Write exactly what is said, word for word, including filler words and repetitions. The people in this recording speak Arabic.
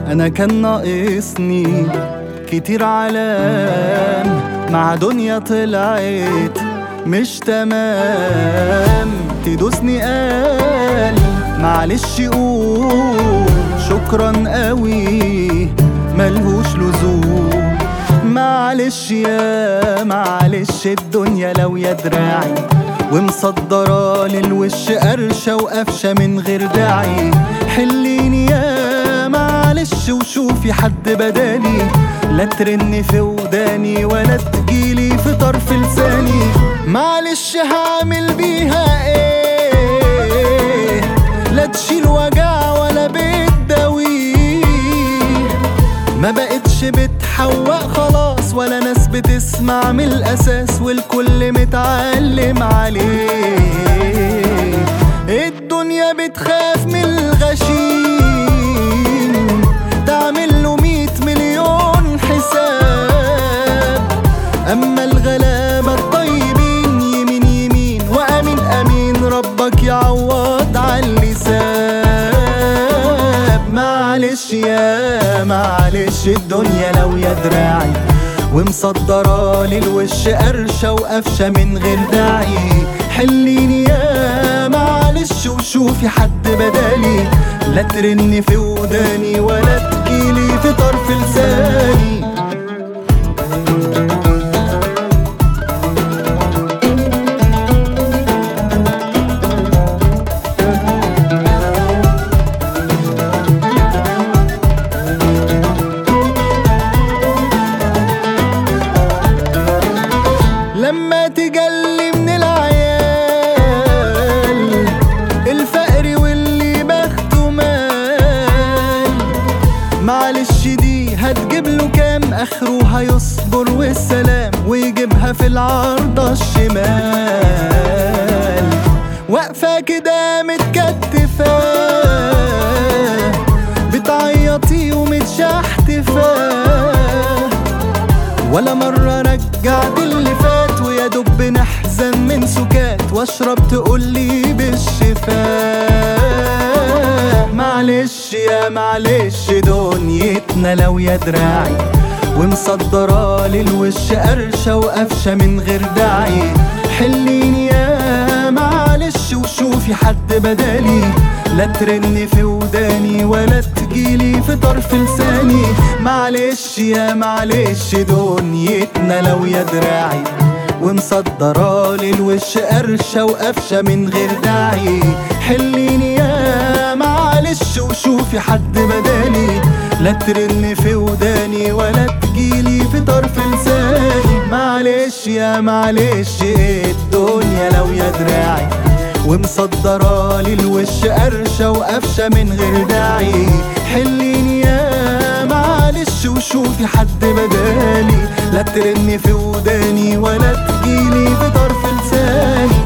أنا كان ناقصني كتير علام مع دنيا طلعت مش تمام. تدوسني قال معلش قول شكرا قوي ملهوش لزوم. معلش يا معلش الدنيا لو يا دراعي ومصدرة للوش قرشة وقفشة من غير داعي. حليني يا معلش وشوفي حد بدالي، لا ترني في وداني ولا تجيلي في طرف لساني. معلش هعمل بيها ايه؟ لا تشيل وجع ولا بتداويه. ما بقتش بتحوق خلاص ولا ناس بتسمع من الاساس، والكل متعلم عليه. الدنيا بتخاف من الغشيم تعمل له ميت مليون حساب. اما الغلابة الطيبين يمين يمين وامين امين ربك يعوض عاللي ساب. معلش يا معلش الدنيا لو يا دراعي ومصدرة للوش قرشة وقفشة من غير داعي. حليني يا معلش وشوفي حد بدالي، لا ترني في وداني ولا تجيلي في طرف لساني. لما تجلي من العيال الفقر واللي بخته مال، معلش دي هتجيب له كام؟ اخره هيصبر والسلام ويجيبها في العارضة الشمال. واقفة كده متكتفة بتعيطي ومتشحتفة، ولا مرة رجعت اللي فات ويا دوب نحزن من سكات واشرب تقولي بالشفاء. معلش يا معلش دنيتنا لو يا دراعي ومصدرة للوش قرشة وقفشة من غير داعي. حليني يا معلش وشوفي حد بدالي، لا ترني في وداني ولا تجيلي في طرف لساني. معلش يا معلش دنيتنا لو يا دراعي ومصدرة للوش قرشة وقفشة من غير داعي. حليني يا معلش وشوفي حد بدالي، لا ترني في وداني ولا تجيلي في طرف لساني. معلش يا معلش الدنيا لو يا دراعي ومصدرة للوش قرشة وقفشة من غير داعي. حليني يا معلش وشوفي حد بدالي، لا ترني في وداني ولا تجيلي في طرف لساني.